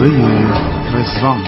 روزه رضوان.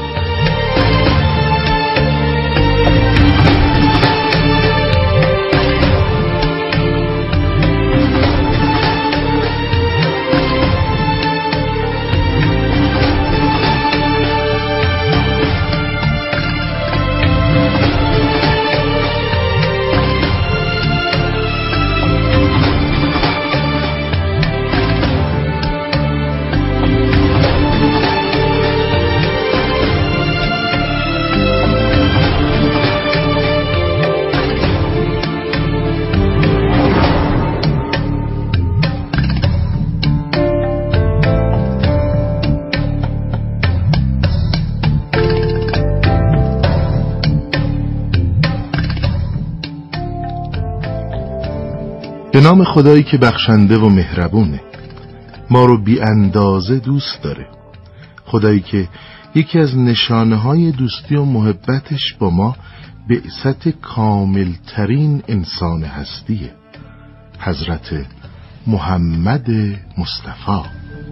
به نام خدایی که بخشنده و مهربونه، ما رو بی اندازه دوست داره. خدایی که یکی از نشانه‌های دوستی و محبتش با ما بعثت کاملترین انسان هستیه، حضرت محمد مصطفی.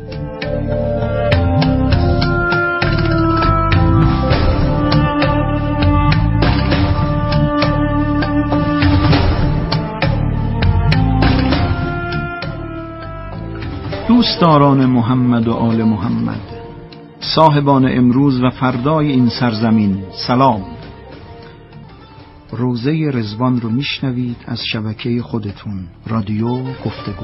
دوستداران محمد و آل محمد، صاحبان امروز و فردای این سرزمین، سلام. روزه رضوان رو میشنوید از شبکه خودتون، رادیو گفتگو.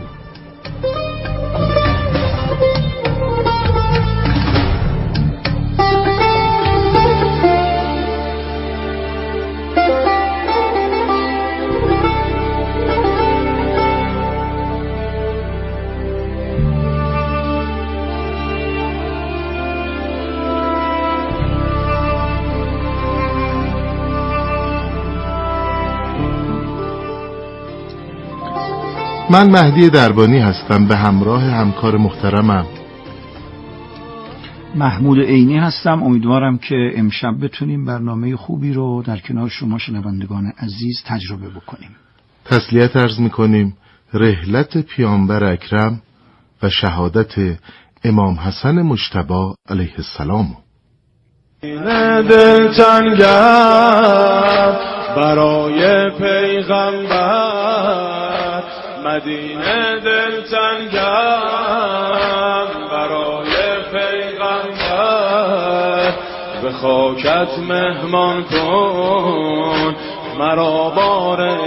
من مهدی دربانی هستم، به همراه همکار محترمم محمود عینی هستم. امیدوارم که امشب بتونیم برنامه خوبی رو در کنار شما شنوندگان عزیز تجربه بکنیم. تسلیت عرض میکنیم رحلت پیامبر اکرم و شهادت امام حسن مجتبی علیه السلام. دل تنگم برای پیغمبر، مدینه دل تنگم برای پیغمبر، به خاکت مهمان کن مرا بار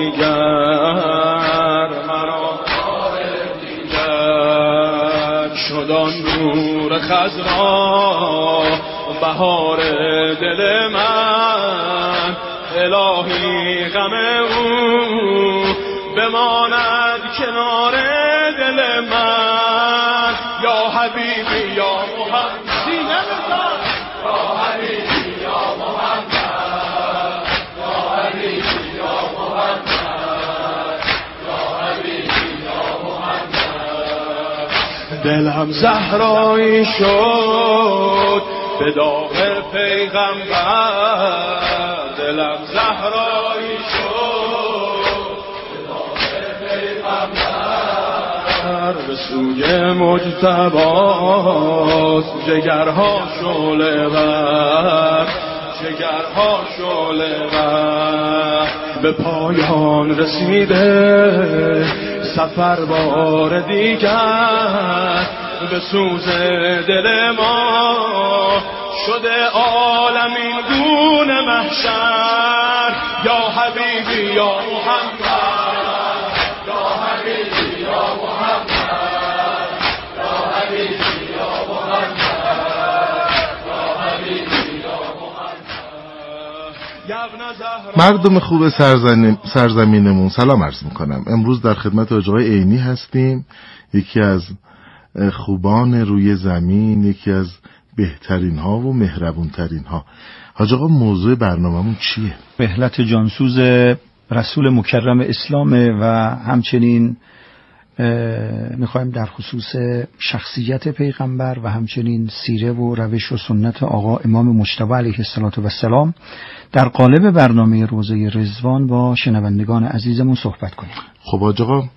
دیگر، مرا بار دیگر. شد آن نور خضرا بهار دل من، الهی غم او بماند کنار دل من. یا حبیبی یا محمد، سینه بزن. یا حبیبی یا محمد، یا حبیبی یا محمد، یا حبیبی یا محمد. دلم زهرایی شد به داغ پیغمبر، دلم زهرایی شد به داغ پیغمبر، به سوی مجتباست جگرها شعله ور، جگرها شعله ور. به پایان رسیده سفر بار دیگر، به سوز دل ما شده عالمین گونه محشر. یا حبیبی یا محمد، یا حبیبی یا محمد، یا حبیبی یا محمد، یا حبیبی یا محمد. مردم خوب سرزمینمون سلام عرض میکنم. امروز در خدمت آقای عینی هستیم، یکی از خوبان روی زمین، یکی از بهترین ها و مهربون ترین ها. حاج آقا موضوع برنامه‌مون چیه؟ رحلت جانسوز رسول مکرم اسلامه و همچنین میخوایم در خصوص شخصیت پیغمبر و همچنین سیره و روش و سنت آقا امام مجتبی علیه السلام در قالب برنامه روزه رضوان با شنوندگان عزیزمون صحبت کنیم. خب حاج آقا،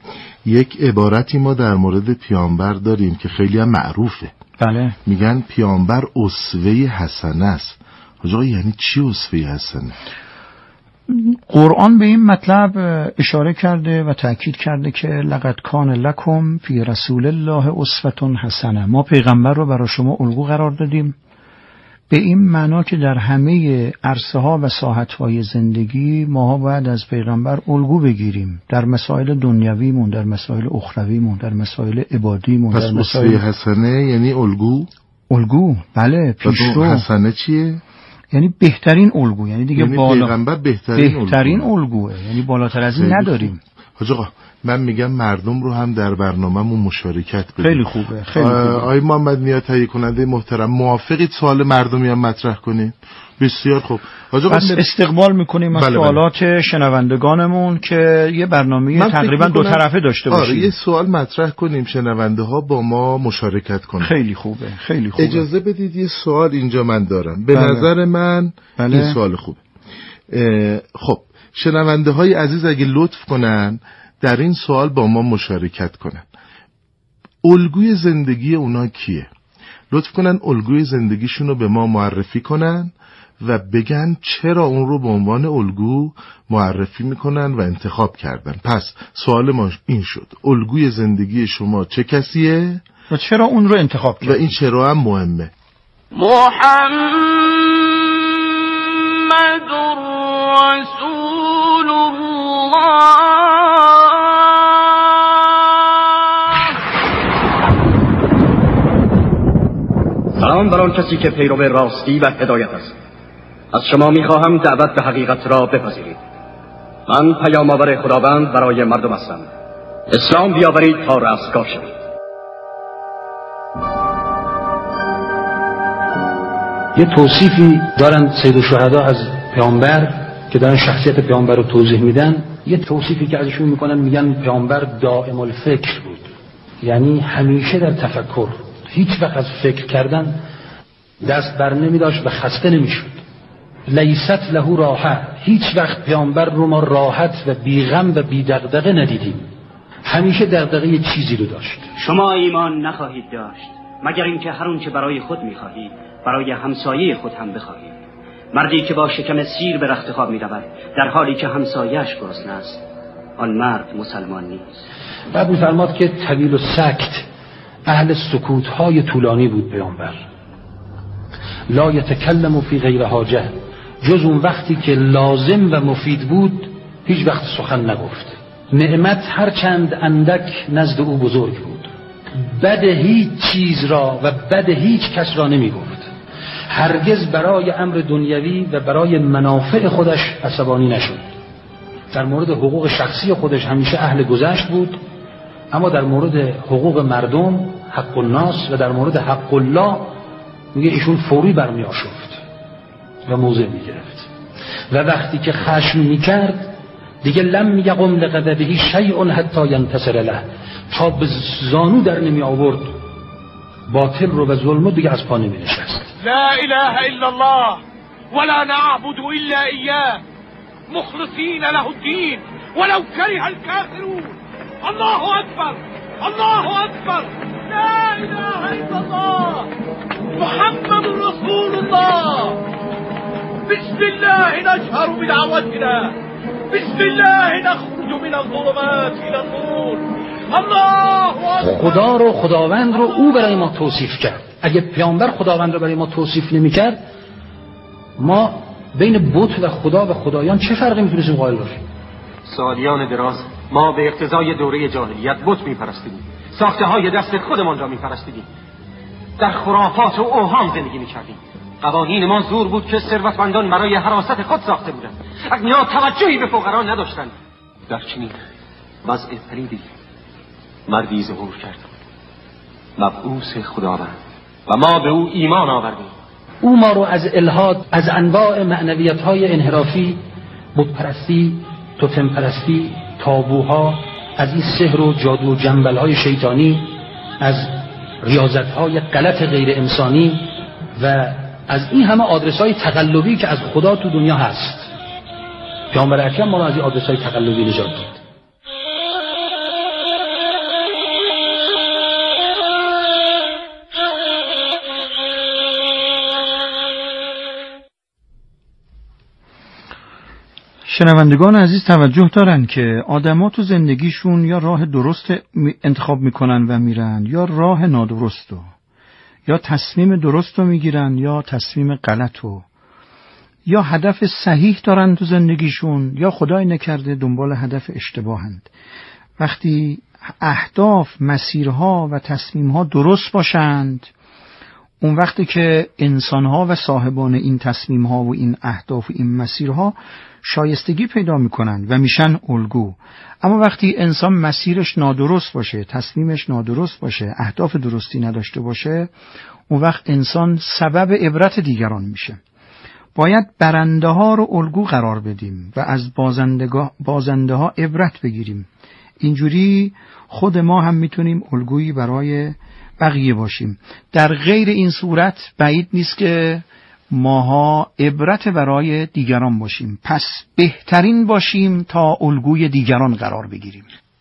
یک عبارتی ما در مورد پیامبر داریم که خیلی هم معروفه. بله. میگن پیامبر اسوه حسنه است. آقا یعنی چی اسوه حسنه؟ قرآن به این مطلب اشاره کرده و تأکید کرده که لقد کان لکم فی رسول الله اسوة حسنه. ما پیغمبر رو برای شما الگو قرار دادیم، به این معنا که در همه عرصه ها و ساحت های زندگی ماها باید از پیغمبر الگو بگیریم، در مسائل دنیویمون، در مسائل اخرویمون، در مسائل عبادیمون. پس اسوه حسنه یعنی الگو؟ بله. پیشرو. حسنه چیه؟ یعنی بهترین الگو، یعنی دیگه پیغمبر بهترین الگوه، یعنی بالاتر از این نداریم. حاج آقا من میگم مردم رو هم در برنامه‌مون مشارکت بدید. خیلی خوبه، خیلی خوبه. آقای محمد نیا تهیه کننده محترم، موافقید سوال مردمی هم مطرح کنید؟ بسیار خوب. پس استقبال میکنیم از سوالات شنوندگانمون که یه برنامه تقریبا دو طرفه داشته باشیم. یه سوال مطرح کنیم، شنونده ها با ما مشارکت کنن. خیلی خوبه، خیلی خوبه. اجازه بدید یه سوال اینجا من دارم. به نظر من این سوال خوبه. خب شنونده های عزیز اگه لطف کنن در این سوال با ما مشارکت کنن. الگوی زندگی اونا کیه؟ لطف کنن الگوی زندگیشون رو به ما معرفی کنن و بگن چرا اون رو به عنوان الگو معرفی میکنن و انتخاب کردن. پس سوال ما این شد، الگوی زندگی شما چه کسیه و چرا اون رو انتخاب کردن؟ و این چرا هم مهمه. محمد رسول الله. سلام بر آن کسی که پیرو راستی و هدایت است. از شما میخواهم دعوت به حقیقت را بپذیرید. من پیام آور خداوند برای مردم هستم. اسلام بیاورید تا رستگار شوید. یه توصیفی دارن سید الشهدا از پیامبر که دارن شخصیت پیامبر رو توضیح میدن. یه توصیفی که ازشون میکنن میگن پیامبر دائم الفکر بود، یعنی همیشه در تفکر، هیچ وقت از فکر کردن دست بر نمی داشت و خسته نمیشد. لیست له راحه، هیچ وقت پیامبر رو ما راحت و بیغم و بی دغدغه ندیدیم، همیشه دغدغه چیزی رو داشت. شما ایمان نخواهید داشت مگر اینکه هر اون چه برای خود میخواهید برای همسایه خود هم بخواهید. مردی که با شکم سیر به رخت خواب میرود در حالی که همسایه‌اش گرسنه است، آن مرد مسلمان نیست. بعد می‌فرماد که طویل و سکت، اهل سکوت‌های طولانی بود پیامبر. لا یتکلم فی غیر حاجه، جز اون وقتی که لازم و مفید بود هیچ وقت سخن نگفت. نعمت هر چند اندک نزد او بزرگ بود. بد هیچ چیز را و بد هیچ کس را نمی گفت. هرگز برای امر دنیوی و برای منافع خودش عصبانی نشد. در مورد حقوق شخصی خودش همیشه اهل گذشت بود، اما در مورد حقوق مردم، حق الناس، و در مورد حق الله میگه ایشون فوری برمی آشفت و موضع می گرفت. و وقتی که خشم می کرد دیگه لم یقم لغضبه شیء حتی ینتصر له، تا به زانو در نمی آورد باطل رو و ظلم دیگه از پا نمی نشست. لا اله الا الله ولا نعبد الا اياه مخلصين له الدين ولو كره الكافرون. الله اكبر الله اكبر لا اله الا الله محمد رسول الله. بسم الله نجهر بدعوتنا، بسم الله نخرج من الظلمات الى النور. الله اکبر. خدا رو، خداوند رو او برای ما توصیف کرد. اگه پیامبر خداوند رو برای ما توصیف نمی کرد، ما بین بت و خدا و خدایان چه فرقی میتونستیم قائل باشیم؟ سالیان دراز ما به اقتضای دوره جاهلیت بت میپرستیدیم، ساخته های دست خودمان را میپرستیدیم، در خرافات و اوهام زندگی میکردیم. قوانین ما زور بود که ثروتمندان برای حراست خود ساخته بودند، اغنیا توجهی به فقرا نداشتند. در چنین وضع پلیدی مردی ظهور کرد، مبعوث خداوند، و ما به او ایمان آوردیم. او ما رو از الحاد، از انواع معنویت‌های انحرافی، بت‌پرستی، توتم‌پرستی، تابوها، از این سحر و جادو و جنبل‌های شیطانی، از ریاضت‌های غلط غیر انسانی و از این همه آدرس‌های تقلبی که از خدا تو دنیا هست. پیامبر اکرم ما رو از این آدرس‌های تقلبی نجات داد. شنوندگان عزیز توجه دارن که آدما تو زندگیشون یا راه درست انتخاب میکنن و میرن یا راه نادرستو، یا تصمیم درستو میگیرن یا تصمیم غلطو، یا هدف صحیح دارن تو زندگیشون یا خدای نکرده دنبال هدف اشتباهند. وقتی اهداف، مسیرها و تصمیمها درست باشند، اون وقتی که انسانها و صاحبان این تصمیمها و این اهداف و این مسیرها شایستگی پیدا میکنن و میشن الگو. اما وقتی انسان مسیرش نادرست باشه، تصمیمش نادرست باشه، اهداف درستی نداشته باشه، اون وقت انسان سبب عبرت دیگران میشه. باید برنده ها رو الگو قرار بدیم و از بازنده ها عبرت بگیریم. اینجوری خود ما هم میتونیم الگویی برای بقیه باشیم. در غیر این صورت بعید نیست که ماها عبرت برای دیگران باشیم. پس بهترین باشیم تا الگوی دیگران قرار بگیریم.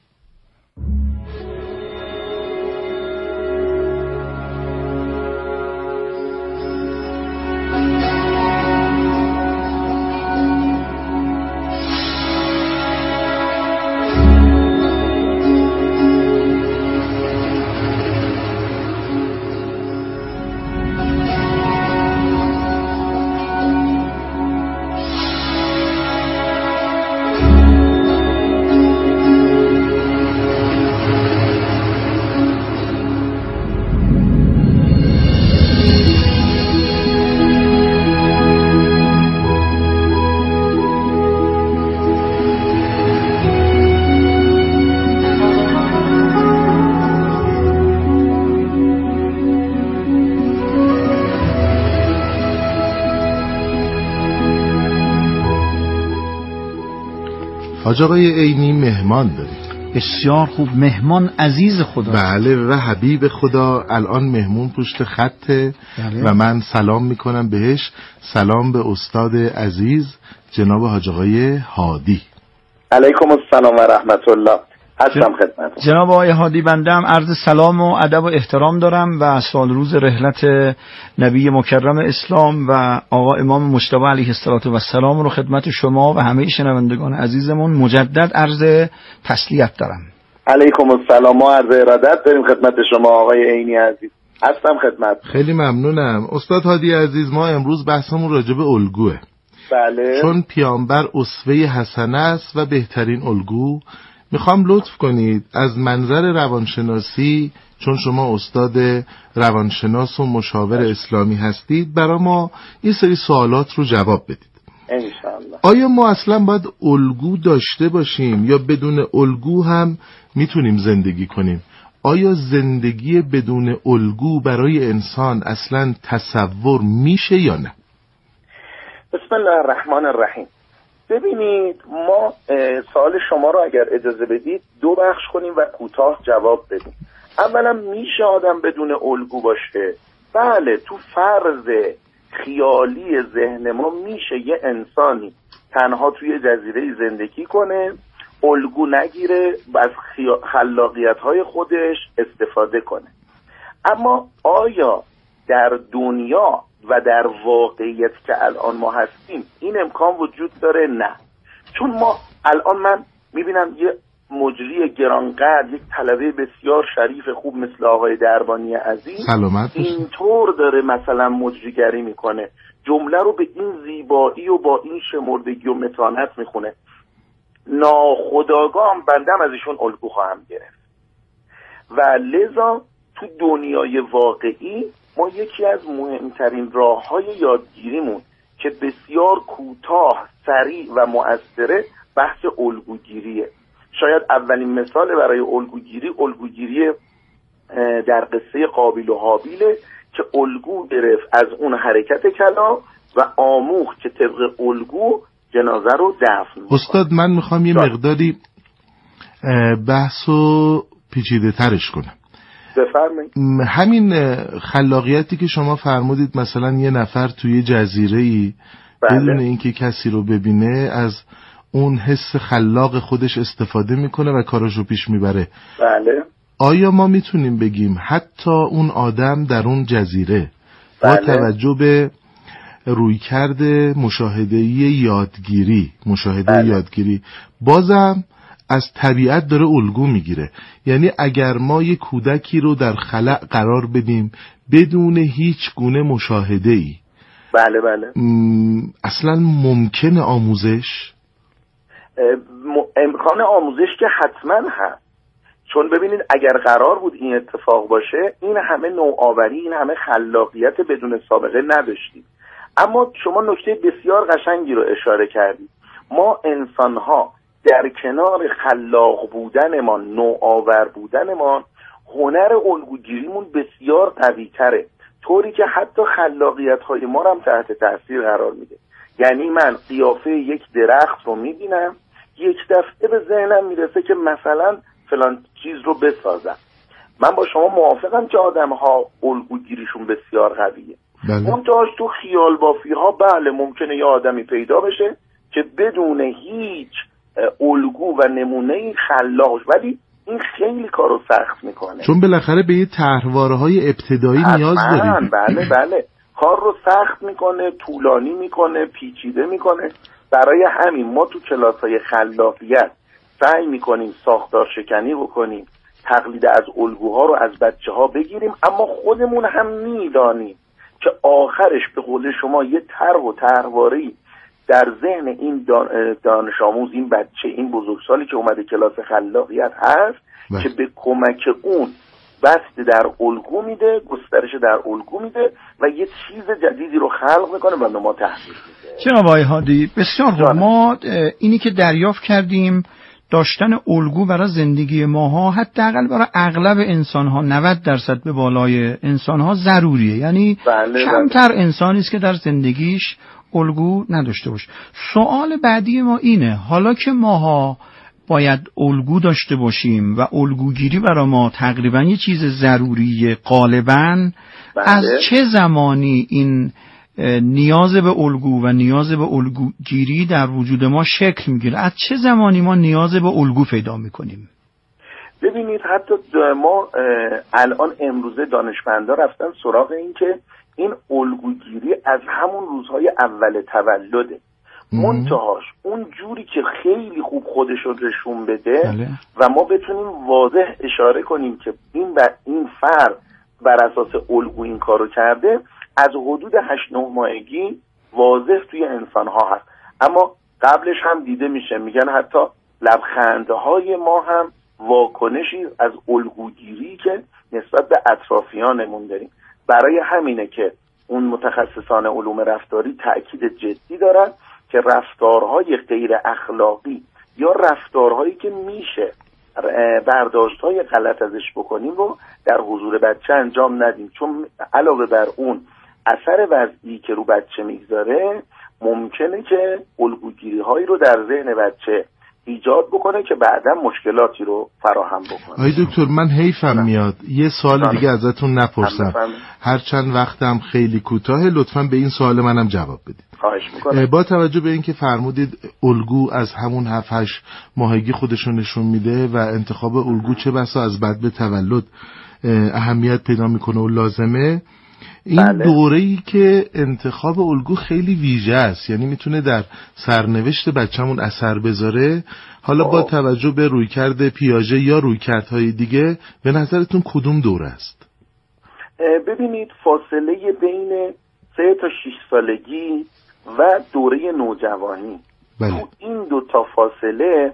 حاج آقای عینی مهمان داریم. بسیار خوب. مهمان عزیز خدا. بله و حبیب خدا الان مهمون پشت خطه. بله. و من سلام میکنم بهش. سلام به استاد عزیز جناب حاج آقای هادی. علیکم السلام و رحمت الله. هستم خدمت جناب آقای هادی. بنده هم عرض سلام و ادب و احترام دارم و سال روز رحلت نبی مکرم اسلام و آقا امام مجتبی علیه السلام رو خدمت شما و همه شنوندگان عزیزمون مجدد عرض تسلیت دارم. علیکم السلام و عرض ارادت داریم خدمت شما آقای عینی عزیز. هستم خدمت. خیلی ممنونم. استاد هادی عزیز، ما امروز بحثمون راجع به الگوه. بله. چون پیامبر اسوه حسنه است و بهترین الگو، میخوام لطف کنید از منظر روانشناسی، چون شما استاد روانشناس و مشاور اسلامی هستید، برای ما این سری سوالات رو جواب بدید. انشاءالله. آیا ما اصلا باید الگو داشته باشیم یا بدون الگو هم میتونیم زندگی کنیم؟ آیا زندگی بدون الگو برای انسان اصلا تصور میشه یا نه؟ بسم الله الرحمن الرحیم. ببینید، ما سوال شما رو اگر اجازه بدید دو بخش کنیم و کوتاه جواب بدیم. اولا میشه آدم بدون الگو باشه؟ بله، تو فرض خیالی ذهن ما میشه یه انسانی تنها توی جزیره زندگی کنه، الگو نگیره و از خلاقیت‌های خودش استفاده کنه. اما آیا در دنیا و در واقعیت که الان ما هستیم این امکان وجود داره؟ نه. چون ما الان من میبینم یه مجری گرانقدر، یک طلبه بسیار شریف خوب مثل آقای دربانی عزیز اینطور داره مثلا مجریگری میکنه، جمله رو به این زیبایی و با این شمردگی و متانت میخونه، ناخودآگاه بندم از ایشون الگو خواهم گرفت. و لذا تو دنیای واقعی ما یکی از مهمترین راه‌های یادگیریمون که بسیار کوتاه، سریع و مؤثره بحث الگوگیریه. شاید اولین مثال برای الگوگیری در قصه قابیل و حابیله که الگو گرفت از اون حرکت کلام و آموخت که طبق الگو جنازه رو دفن می‌کنه. استاد، من میخوام یه مقداری بحثو پیچیده ترش کنم. بفرمایید. همین خلاقیتی که شما فرمودید، مثلا یه نفر توی جزیره‌ای بدون اینکه کسی رو ببینه از اون حس خلاق خودش استفاده میکنه و کاراشو پیش میبره. بله. آیا ما میتونیم بگیم حتی اون آدم در اون جزیره با توجه به رویکرد مشاهده‌ای یادگیری، یادگیری بازم از طبیعت داره الگو میگیره. یعنی اگر ما یک کودکی رو در خلأ قرار بدیم بدون هیچ گونه مشاهده‌ای، بله اصلا ممکنه آموزش؟ امکان آموزش که حتما هست، چون ببینید اگر قرار بود این اتفاق باشه این همه نوآوری، این همه خلاقیت بدون سابقه نداشتیم. اما شما نکته بسیار قشنگی رو اشاره کردید. ما انسان‌ها در کنار خلاق بودنمان، نوآور بودنمان، هنر الگوگیریمون بسیار قوی‌تره، طوری که حتی خلاقیت‌های ما رو هم تحت تاثیر قرار میده. یعنی من قیافه یک درخت رو میبینم، یک دفعه به ذهنم میرسه که مثلا فلان چیز رو بسازم. من با شما موافقم که آدم‌ها الگوگیریشون بسیار قویه. منتهاش تو خیال بافی‌ها بله ممکنه یه آدمی پیدا بشه که بدون هیچ الگو و نمونه‌ای خلاقش، ولی این خیلی کارو سخت میکنه، چون بالاخره به یه طرحواره‌های ابتدایی نیاز داریم. بله کار رو سخت میکنه، طولانی میکنه، پیچیده میکنه. برای همین ما تو کلاس‌های خلاقیت سعی میکنیم ساختار شکنی بکنیم، تقلید از الگوها رو از بچه‌ها بگیریم، اما خودمون هم میدانیم که آخرش به قول شما یه طرح و طرحواره‌ای در ذهن این دانش آموز، این بچه، این بزرگسالی که اومده کلاس خلاقیت هست که به کمک اون بسط در الگو میده، گسترش در الگو میده و یه چیز جدیدی رو خلق میکنه و به ما تحویل میده. جناب آقای هادی بسیار خوب. ما اینی که دریافت کردیم داشتن الگو برای زندگی ماها حداقل برای اغلب انسان‌ها 90% به بالای انسان‌ها ضروریه. یعنی کمتر انسانی است که در زندگیش الگو نداشته باشه. سوال بعدی ما اینه، حالا که ماها باید الگو داشته باشیم و الگوگیری برای ما تقریبا یه چیز ضروریه غالباً، از چه زمانی این نیاز به الگو و نیاز به الگوگیری در وجود ما شکل میگیره؟ از چه زمانی ما نیاز به الگو پیدا میکنیم؟ ببینید حتی ما الان امروزه دانشمندا رفتن سراغ این که این الگوگیری از همون روزهای اول تولده، منتهاش اون جوری که خیلی خوب خودش رو نشون بده و ما بتونیم واضح اشاره کنیم که این فرد بر اساس الگو این کارو کرده، از حدود 8-9 ماهگی واضح توی انسان‌ها هست. اما قبلش هم دیده میشه، میگن حتی لبخندهای ما هم واکنشی از الگوگیری که نسبت به اطرافیانمون داریم. برای همینه که اون متخصصان علوم رفتاری تأکید جدی دارن که رفتارهای غیر اخلاقی یا رفتارهایی که میشه برداشت‌های غلط ازش بکنیم رو در حضور بچه انجام ندیم، چون علاوه بر اون اثر وضعی که رو بچه میگذاره ممکنه که الگوگیری‌هایی رو در ذهن بچه ایجاد بکنه که بعدا مشکلاتی رو فراهم بکنه. آقای دکتر من حیفم میاد یه سوال دیگه ازتون نپرسم، هرچند وقتم خیلی کوتاهه، لطفاً به این سوال منم جواب بدید. خواهش میکنم. با توجه به اینکه فرمودید الگو از همون 7-8 ماهگی خودشون نشون میده و انتخاب الگو چه بسا از بعد به تولد اهمیت پیدا میکنه و لازمه، این دوره‌ای که انتخاب الگو خیلی ویژه است، یعنی میتونه در سرنوشت بچه‌مون اثر بذاره. حالا با توجه به رویکرد پیاژه یا رویکردهای دیگه به نظرتون کدوم دوره است؟ ببینید فاصله بین 3 تا 6 سالگی و دوره نوجوانی، تو این 2 تا فاصله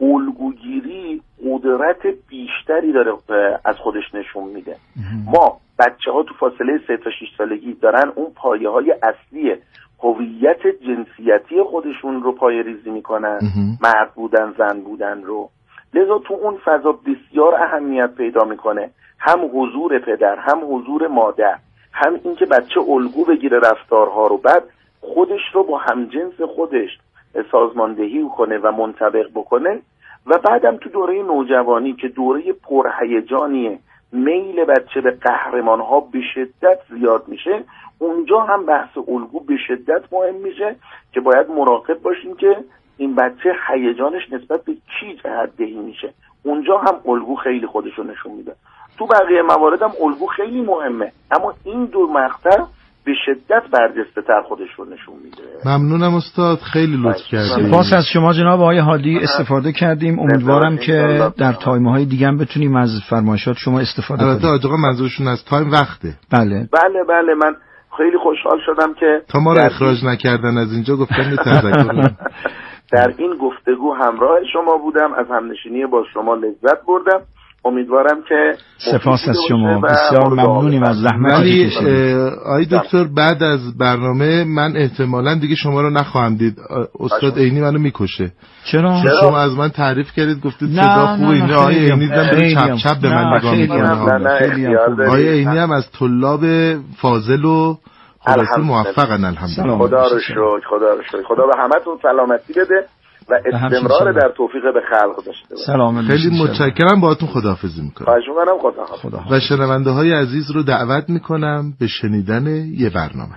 الگوگیری قدرت بیشتری داره از خودش نشون میده. ما بچه‌ها تو فاصله 3 تا 6 سالگی دارن اون پایه‌های اصلی هویت جنسیتی خودشون رو پایه‌ریزی میکنن، مرد بودن، زن بودن رو. لذا تو اون فضا بسیار اهمیت پیدا میکنه، هم حضور پدر، هم حضور مادر، هم اینکه بچه الگو بگیره رفتارها رو، بعد خودش رو با همجنس خودش سازماندهی کنه و منطبق بکنه. و بعدم تو دوره نوجوانی که دوره پرهیجانیه، میل بچه به قهرمان‌ها به شدت زیاد میشه، اونجا هم بحث الگو به شدت مهم میشه که باید مراقب باشیم که این بچه هیجانش نسبت به کی جهت‌دهی میشه. اونجا هم الگو خیلی خودشو نشون میده. تو بقیه موارد هم الگو خیلی مهمه، اما این 2 مقطع به شدت برجسته تر خودش رو نشون میده. ممنونم استاد، خیلی لطف کردید. سپاس از شما جناب آقای هادی، استفاده کردیم. امیدوارم که در تایم‌های دیگه هم بتونیم از فرمایشات شما استفاده کنیم. البته آقا منظورشون از تایم وقته. بله بله من خیلی خوشحال شدم که تا ما رو اخراج نکردن از اینجا، گفتم تذکر در این گفتگو همراه شما بودم، از همنشینی با شما لذت بردم. امیدوارم که سپاس از شما، بسیار ممنونیم از زحمتی که کشیدید. آقای دکتر بعد از برنامه من احتمالاً دیگه شما رو نخواهم دید، استاد عینی منو میکشه. چرا؟ شما از من تعریف کردید، گفتید صدا خوبه، این آقای عینی داره چپ چپ به من نگاه میکنه. آقای عینی هم از طلاب فاضل و خلاصی موفقن الحمدلله. خدا رو شکر، خدا به همتون سلامتی بده و استمرار در توفیق به خلق داشته باشه. خیلی متشکرم، باهاتون خداحافظی میکنم. خواهش میکنم. خدا. و شنونده های عزیز رو دعوت میکنم به شنیدن یه برنامه.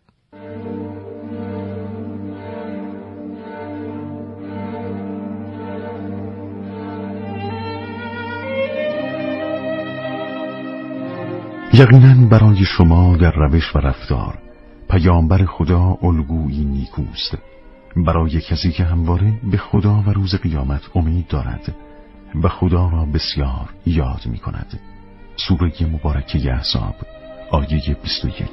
یقیناً برای شما در روش و رفتار پیامبر خدا الگویی نیکوست، برای کسی که همواره به خدا و روز قیامت امید دارد و خدا را بسیار یاد می کند. سوره مبارکه احزاب آیه 21.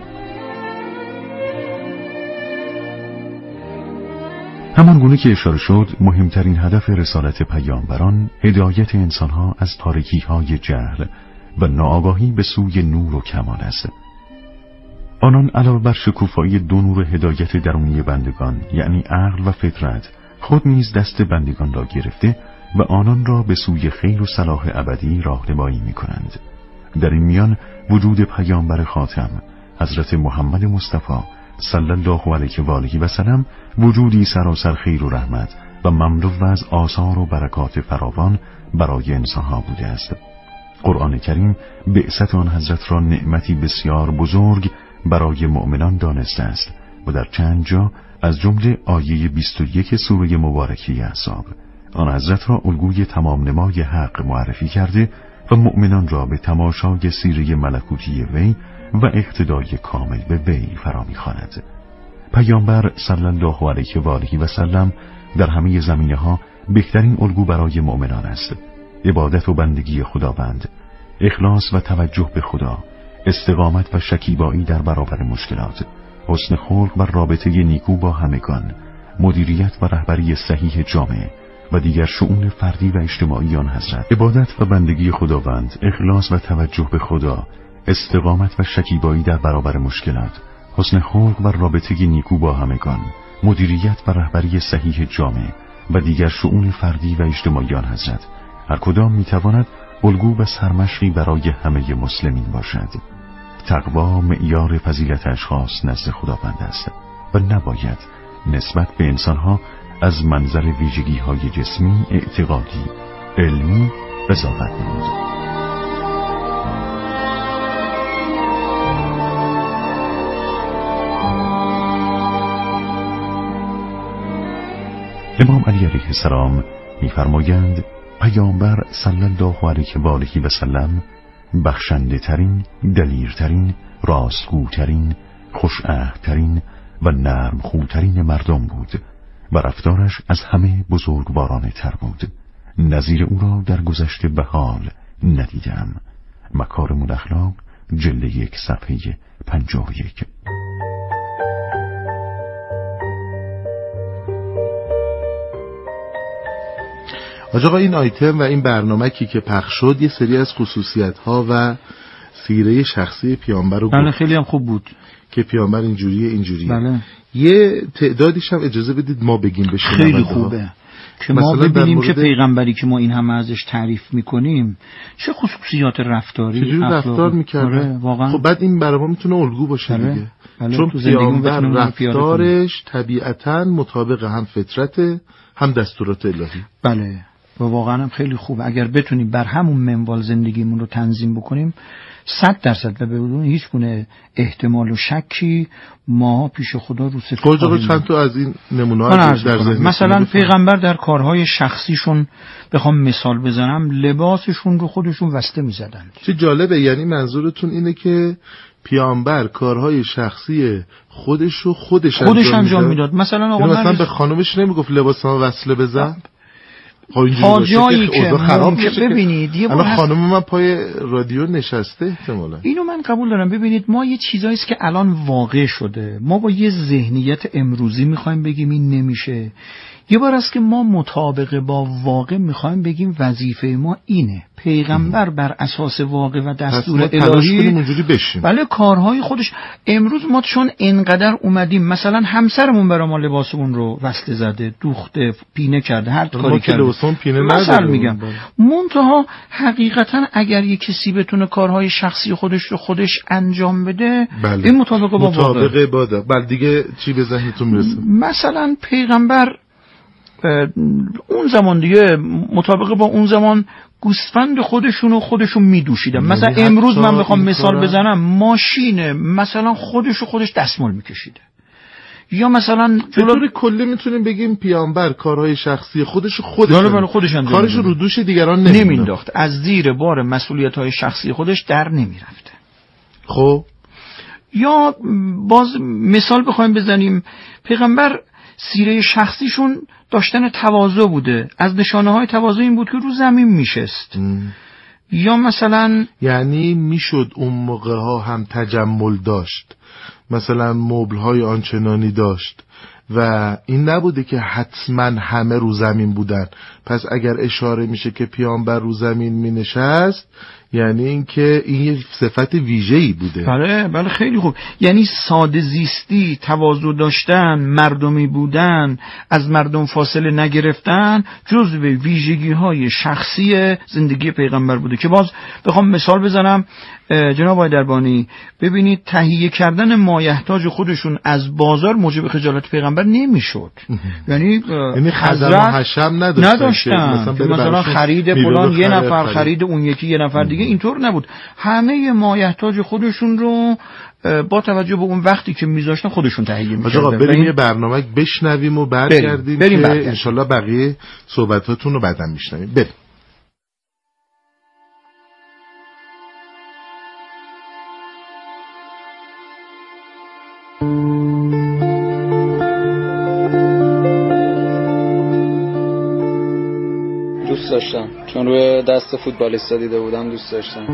همان گونه که اشاره شد، مهمترین هدف رسالت پیامبران هدایت انسانها از تاریکی‌های جهل و ناآگاهی به سوی نور و کمال است. آنان علاوه بر شکوفایی دو نور هدایت درونی بندگان، یعنی عقل و فطرت، خود نیز دست بندگان را گرفته و آنان را به سوی خیر و صلاح ابدی راهنمایی می‌کنند. در این میان وجود پیامبر خاتم حضرت محمد مصطفی صلی الله علیه و آله و سلم وجودی سراسر خیر و رحمت و مملو از آثار و برکات فراوان برای انسان‌ها بوده است. قرآن کریم بعثت آن حضرت را نعمتی بسیار بزرگ برای مؤمنان دانسته است و در چند جا از جمله آیه 21 سوره مبارکه احزاب آن حضرت را الگوی تمام نمای حق معرفی کرده و مؤمنان را به تماشای سیره ملکوتی وی و اقتدای کامل به وی فرا می‌خواند. پیامبر صلی الله علیه و آله و سلم در همه زمینه‌ها بهترین الگو برای مؤمنان است. عبادت و بندگی خداوند، اخلاص و توجه به خدا، استقامت و شکیبایی در برابر مشکلات، حسن خلق و رابطه نیکو با همگان، مدیریت و رهبری صحیح جامعه و دیگر شؤون فردی و اجتماعی آن حضرت. عبادت و بندگی خداوند، اخلاص و توجه به خدا، استقامت و شکیبایی در برابر مشکلات، حسن خلق و رابطه نیکو با همگان، مدیریت و رهبری صحیح جامعه و دیگر شؤون فردی و اجتماعی آن حضرت هر کدام میتواند الگو و سرمشقی برای همه مسلمین باشد. تقوا معیار فضیلت اشخاص نزد خداوند است و نباید نسبت به انسانها از منظر ویژگی‌های جسمی، اعتقادی، علمی قضاوت نمود. امام علی علیه السلام می‌فرمایند پیامبر صلی الله علیه و آله و سلم بخشنده ترین، دلیرترین، راستگوترین، خوش‌عهدترین و نرم خوترین مردم بود و رفتارش از همه بزرگوارانه تر بود. نظیر او را در گذشته به حال ندیدم. مکارم الاخلاق جلد 1 صفحه 51. آقا این آیتم و این برنامه‌ای که پخش شد یه سری از خصوصیت‌ها و سیره شخصی پیامبر رو بله خیلی هم خوب بود که پیامبر اینجوریه. بله. یه تعدادیش هم اجازه بدید ما بگیم به شما. خیلی خوبه که ما ببینیم که پیغمبری که ما این همه ازش تعریف میکنیم چه خصوصیات رفتاری چجوری رفتار میکرده. خب بعد این برای ما میتونه الگو باشه دیگه. چون پیامبر رفتارش طبیعتاً مطابق هم فطرت هم دستورات الهی. بله و واقعا هم خیلی خوبه اگر بتونیم بر همون منوال زندگیمون رو تنظیم بکنیم 100% و بدون هیچ گونه احتمال و شکی ما پیش خدا رو سفید خواهیم. چند تا از این نمونه‌ها در ذهن مثلا پیغمبر در کارهای شخصیشون بخوام مثال بزنم لباسشون رو خودشون وسته می‌زدن. چه جالبه، یعنی منظورتون اینه که پیامبر کارهای شخصی خودش انجام میداد. مثلا آقا مثلا به خانومش نمیگفت لباسمو وصله بزن. تا جایی که خراب میشه. ببینید یه الان خانم من پای رادیو نشسته احتمالاً. اینو من قبول دارم. ببینید ما یه چیزایی است که الان واقع شده، ما با یه ذهنیت امروزی میخوایم بگیم این نمیشه. یه بار است که ما مطابق با واقع میخوایم بگیم وظیفه ما اینه. پیغمبر بر اساس واقع و دستور الهی بله کارهای خودش. امروز ما چون انقدر اومدیم مثلا همسرمون برای ما لباسمون رو وصله زده، دوخته، پینه کرده، هر کاری کرده، مثلا میگم منتها حقیقتا اگر یک کسی بتونه کارهای شخصی خودش انجام بده بله. این مطابق با واقع. بله دیگه چی به ذهنتون میرسه؟ مثلا پیغمبر اون زمان دیگه مطابق با اون زمان گوسفند خودشون میدوشیدن. مثلا امروز من بخوام مثال بزنم، ماشین مثلا خودش دستمال میکشیده. یا مثلا به طور کلی میتونیم بگیم پیامبر کارهای شخصی خودش کارش رو دوش دیگران نمینداخت، از زیر بار مسئولیت‌های شخصی خودش در نمیرفته. خب یا باز مثال بخوایم بزنیم، پیغمبر سیره شخصیشون داشتن تواضع بوده. از نشانه‌های تواضع این بود که رو زمین میشست. یا مثلا یعنی میشد اون موقع‌ها هم تجمل داشت، مثلا مبل‌های آنچنانی داشت و این نبوده که حتما همه رو زمین بودن. پس اگر اشاره میشه که پیامبر رو زمین مینشست یعنی اینکه این یه صفت ویژه‌ای بوده. بله خیلی خوب. یعنی ساده زیستی، تواضع داشتن، مردمی بودن، از مردم فاصله نگرفتن جزو ویژگی‌های شخصی زندگی پیغمبر بوده. که باز بخوام مثال بزنم جناب آقای دربانی، ببینید تهیه کردن مایحتاج خودشون از بازار موجب خجالت پیغمبر نمیشد. یعنی حضرت حشم نداشتن مثلا خرید فلان یه نفر، خرید اون یکی یه نفر دیگه، اینطور نبود. همه مایحتاج خودشون رو با توجه به اون وقتی که میذاشتن خودشون تهیه می‌کردن. آقا بریم یه برنامه بشنویم و برگردیم که انشالله بقیه صحبتاتون رو بعداً میشنویم. بریم. دوست داشتم چون روی دست فوتبالیستا دیده بودم، دوست داشتم.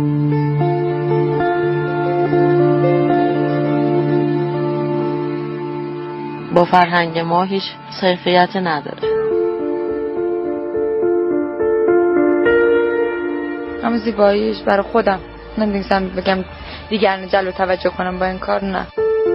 با فرهنگ ما هیچ صرفیت نداره. همون زیباییش برای خودم، نمی‌دونم بگم دیگران جلب توجه کنم با این کار، نه.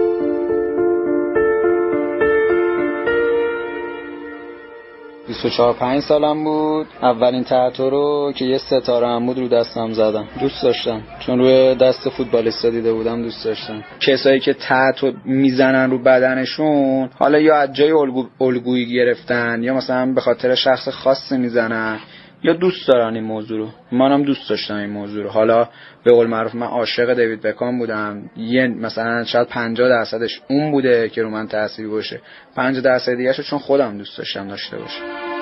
(24-25) سالم بود. اولین تتو رو که یه ستاره هم بود رو دستم زدم. دوست داشتم چون روی دست فوتبالیستا دیده بودم، دوست داشتم. کسایی که تتو میزنن رو بدنشون حالا یا از جای الگویی گرفتن یا مثلا به خاطر شخص خاصی میزنن یا دوست دارن این موضوع رو. منم دوست داشتم این موضوع رو. حالا به قول معروف من عاشق دیوید بکام بودم. یه مثلا شاید 50% اون بوده که رو من تأثیر باشه، 50% دیگه چون خودم دوست داشتم داشته باشه.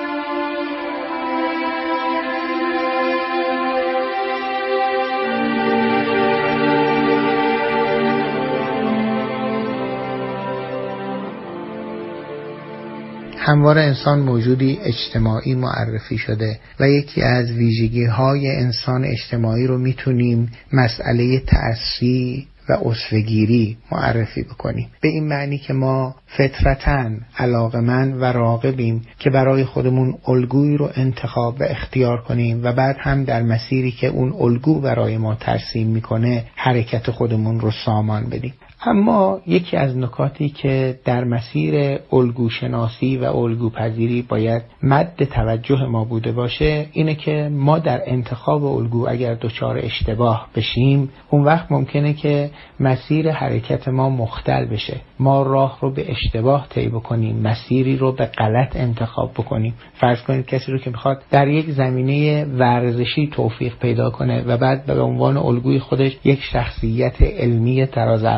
همواره انسان موجودی اجتماعی معرفی شده و یکی از ویژگی‌های انسان اجتماعی رو میتونیم مسئله تأسی و اسوه‌گیری معرفی بکنیم. به این معنی که ما فطرتاً علاقه‌مند و راغبیم که برای خودمون الگویی رو انتخاب و اختیار کنیم و بعد هم در مسیری که اون الگو برای ما ترسیم میکنه حرکت خودمون رو سامان بدیم. اما یکی از نکاتی که در مسیر الگوشناسی و الگوپذیری باید مد توجه ما بوده باشه اینه که ما در انتخاب الگو اگر دچار اشتباه بشیم اون وقت ممکنه که مسیر حرکت ما مختل بشه. ما راه رو به اشتباه طی بکنیم، مسیری رو به غلط انتخاب بکنیم. فرض کنید کسی رو که میخواد در یک زمینه ورزشی توفیق پیدا کنه و بعد به عنوان الگوی خودش یک شخصیت علمی تراز